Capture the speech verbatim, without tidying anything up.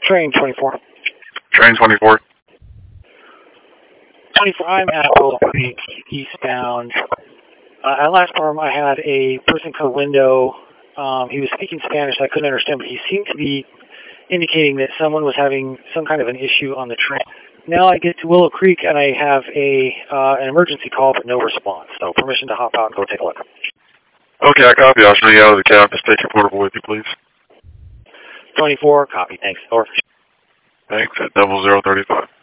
Train twenty-four. Train twenty-four. twenty-four, I'm at Willow Creek, eastbound. Uh, at last farm, I had a person come window. Um, he was speaking Spanish, I couldn't understand, but he seemed to be indicating that someone was having some kind of an issue on the train. Now I get to Willow Creek, and I have a uh, an emergency call, but no response. So permission to hop out and go take a look. Okay, I copy. I'll show you out of the cab. Just take your portable with you, please. twenty-four, copy. Thanks. Over. Thanks. At double zero thirty-five.